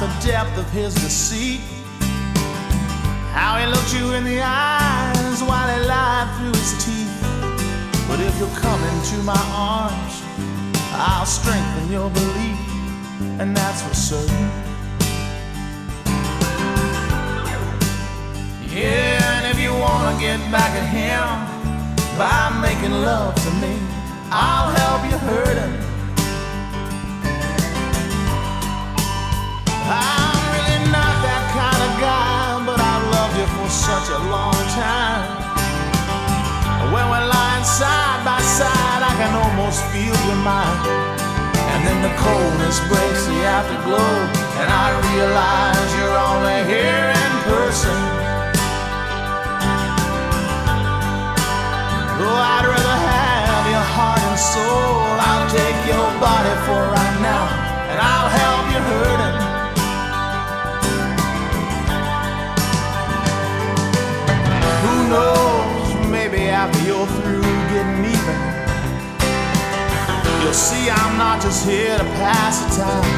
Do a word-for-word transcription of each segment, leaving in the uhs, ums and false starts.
the depth of his deceit, how he looked you in the eyes while he lied through his teeth. But if you'll come into my arms, I'll strengthen your belief, and that's for certain. Yeah, and if you wanna get back at him by making love to me, I'll help you hurt him. I'm really not that kind of guy, but I've loved you for such a long time. When we're lying side by side, I can almost feel your mind. And then the coldness breaks the afterglow, and I realize you're only here in person. Oh, I'd rather have your heart and soul. I'll take your body for right now, and I'll help you hurt it. Who knows, maybe after you're through getting even, you'll see I'm not just here to pass the time.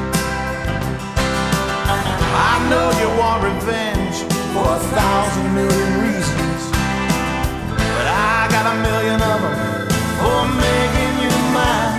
I know you want revenge for a thousand million reasons, but I got a million of them for making you mine.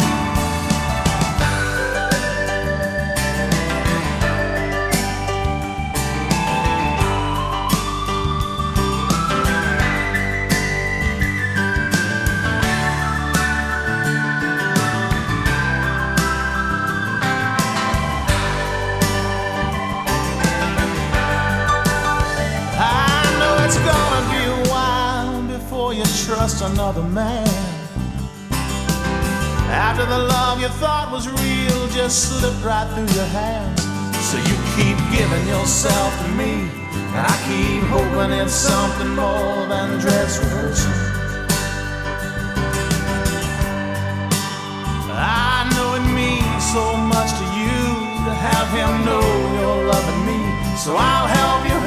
Trust another man after the love you thought was real just slipped right through your hands. So you keep giving yourself to me, and I keep hoping it's something more than dress rehearsal. I know it means so much to you to have him know you're loving me, so I'll help you